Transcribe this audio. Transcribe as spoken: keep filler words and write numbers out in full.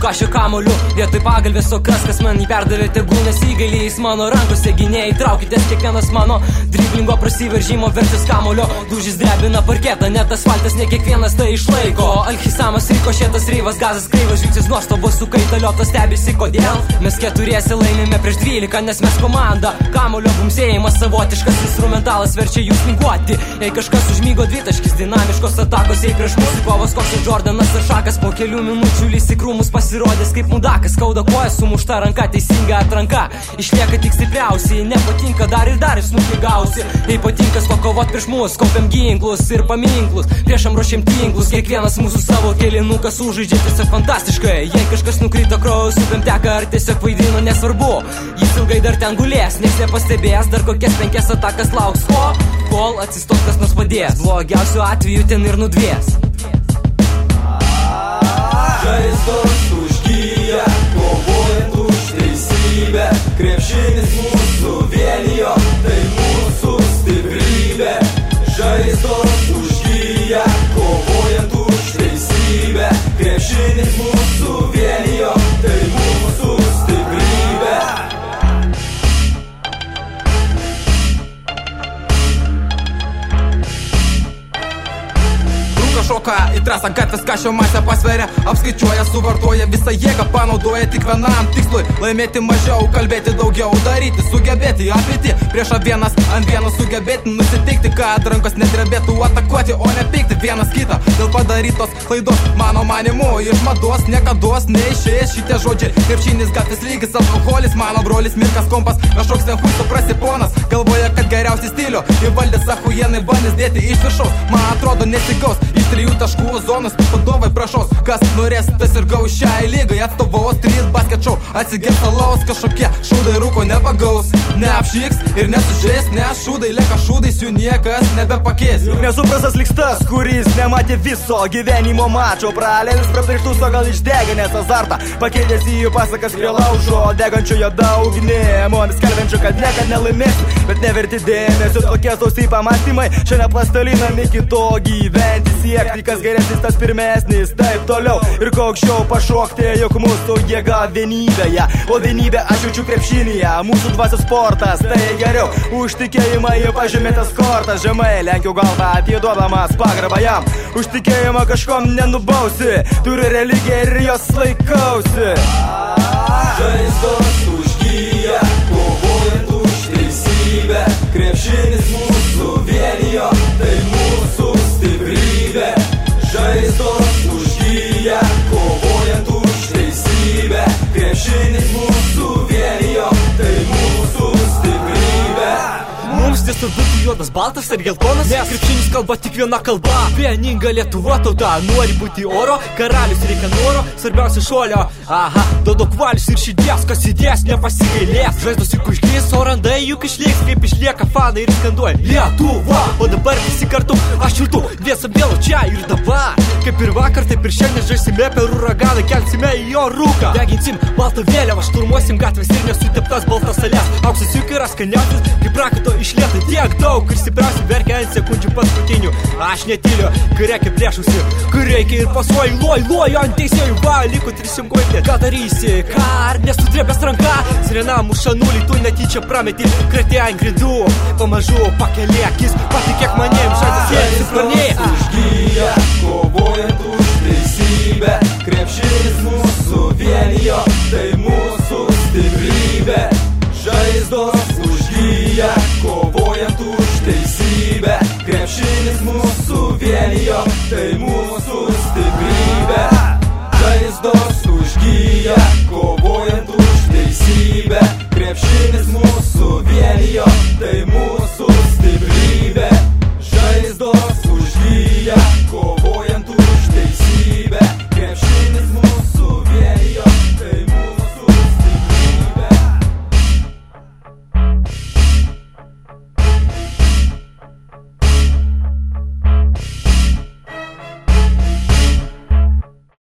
Lukašio kamoliu, vietoj pagalbės, o kas, kas man jį perdavė, tegul nesigailys mano rankose gynėjai, traukitės kiekvienas mano driblingo prasiveržimo vertis kamolio, dūžis drebina parketą, net asfaltas ne kiekvienas tai išlaiko. Alchisamas rikošėtas, Reivas, Gazas, kreivas, žvilgsnis nuostabos sukaitaliotas, stebisi kodėl mes keturiesi laimime prieš dvylika, nes mes komanda. Kamolio bumsėjimas savotiškas instrumentalas verčia jūs minguoti. Jei kažkas užmygo dvitaškis, dinamiškos atakos, jei prieš mūsų kovos koks ir Jordanas ar Šakas, po kelių minučių lys į krūmus pasirodęs kaip mudakas, skauda koja, sumušta ranka, teisinga atranka, išlieka tik stipriausiai, nepatinka dar ir dar snukį gausi. Jei patinka pakovot prieš mus, kaupiam ginklus ir paminklus, priešam ruošiam tinklus, kiekvienas mūsų savo kelinukas užžaidžia tiesiog fantastiškai. Jei kažkas nukrito kraujas, upėm teka ar tiesiog vaidino, nesvarbu, jis ilgai dar ten gulės, nieks nepastebės, dar kokias penkias atakas lauks, o kol atsistos kas nors padės, blogiausiu atveju ten ir nudvės. Žaizdos užgyja, kovojant už teisybę, krepšinis mūsų vienijo, tai mūsų stiprybė. Žaizdos užgyja, kovojant už teisybę, krepšinis mūsų vienijo, tai mūsų stiprybė. Šoka į trasą, gatvės kažio masę pasveria, apskaičiuoja, suvartoja visą jėgą, panaudoja tik vienam tikslui - laimėti mažiau, kalbėti daugiau, daryti, sugebėti, apėti, prieš vienas ant vieno sugebėti, nusiteikti, kad rankos nedrebėtų, atakuoti, o ne peikti vienas kitą dėl padarytos klaidos. Mano manimu, iš mados niekados neišės šitie žodžiai. Krepšinis, gatvės lygis, alkoholis, mano brolis, mirkas, kompas, kažkoks ten huisto prasiponas, galvoja, kad geriausiai stilių įvaldęs achujenai bandys dėti iš viršaus, man atrodo nesigaus. Trijų taškų zonos padovai prašaus, kas norės, tas ir gaus šiai lygai, atstovaus trys basket show, atsigers alaus, kažkokie šūdai rūko nepagaus, neapšyks ir nesužės, nes šūdai lieka šūdais, jų niekas nebepakeis. Juk nesuprastas liks tas, kuris nematė viso gyvenimo mačo, praleidęs prapirštus, o gal išdeginęs azartą, pakeitęs į pasakas prie laužo, degančioje daug nemonis, skelbiančio, kad niekad nelaimėsi, bet neverti dėmesio, tokie sausiai pamastymai, šiandien plastalinami kito gyventi siekti, kas geresnis, tas pirmesnis, taip toliau ir kuo aukščiau pašokti, juk mūsų jėga vienybėje, o vienybė aš jaučiu krepšinyje, mūsų dvasios sportas, tai geriau už tikėjimą į pažymėtas kortas, žemai lenkiu galvą, atiduodamas pagarbą jam, už tikėjimą kažkom nenubausi, turiu religiją ir jos laikausi. Žaizdos užgyja, kovojant už teisybę, krepšinis mūsų vienijo, tai mūsų stiprybė. Žaizdos užgyja, kovojant už teisybę, krepšinis mūsų vienijo, tai mūsų stiprybė. Mums nesvarbu juodas, baltas ar geltonas, nes krepšinis kalba tik viena kalba. Vieninga Lietuva tauta, nori būti oro, karalius reikia noro, svarbiausia šuolio. Aha, daug valius ir širdies, kas įdės nepasigailės. Žaizdos juk užgys, o randai juk išliks, kaip išlieka fanai ir skanduoja Lietuva. O dabar visi kartu, aš ir tu, viesam vėlo čia ir dabar. Kaip ir vakar, taip ir šiandien žaisime per uraganą, kelsime į jo rūką. Deginsim baltą vėliavą, šturmuosim gatvės ir nesuteptas baltas sales. Auksas juk yra skaniausias, kaip prakaito išlieta tiek daug ir stipriausiai verkia ant sekundžių paskutinių. Aš netyliu, kai reikia priešusi, kai reikia ir pasuoju, loju, loju ant teisėjų, va, liko tris sunkuoti. Ką darysi, ką ar nesudrėbęs ranka, sirena muša nulį, tu netyčia prameti, kretė ant grindų, pamažu pakeli akis, patikėk manim, žadas jėlis sparnėja. Užgyja, kovojant už teisybę, krepšinis mūsų vienijo, tai mūsų stiprybė. Žaizdos užgyja, kovojant už teisybę, krepšinis mūsų vienijo, tai mūsų